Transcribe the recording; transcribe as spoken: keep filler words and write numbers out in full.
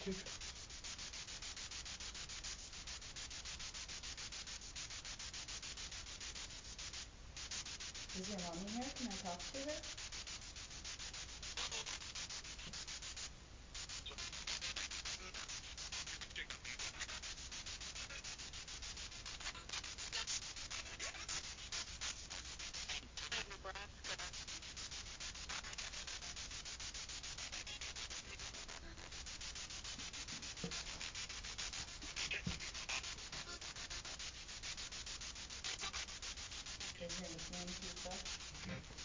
Is your mommy here? Can I talk to her? Is her nickname Pizza?